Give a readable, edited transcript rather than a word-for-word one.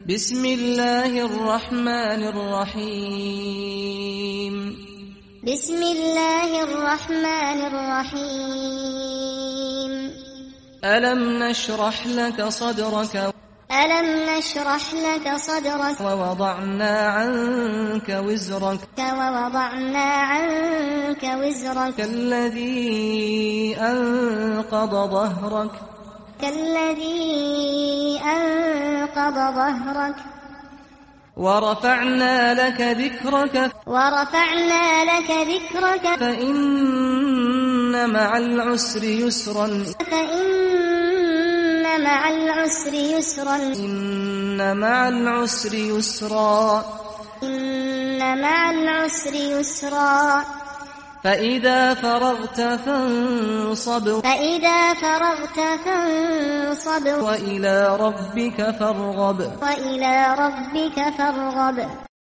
بسم الله الرحمن الرحيم بسم الله الرحمن الرحيم ألم نشرح لك صدرك ألم نشرح لك صدرك ووضعنا عنك وزرك الذي أنقض ظهرك ورفعنا لك ذكرك فإن مع العسر يسرا إن مع العسر يسرا فإذا فرغت فانصب وإلى ربك فارغب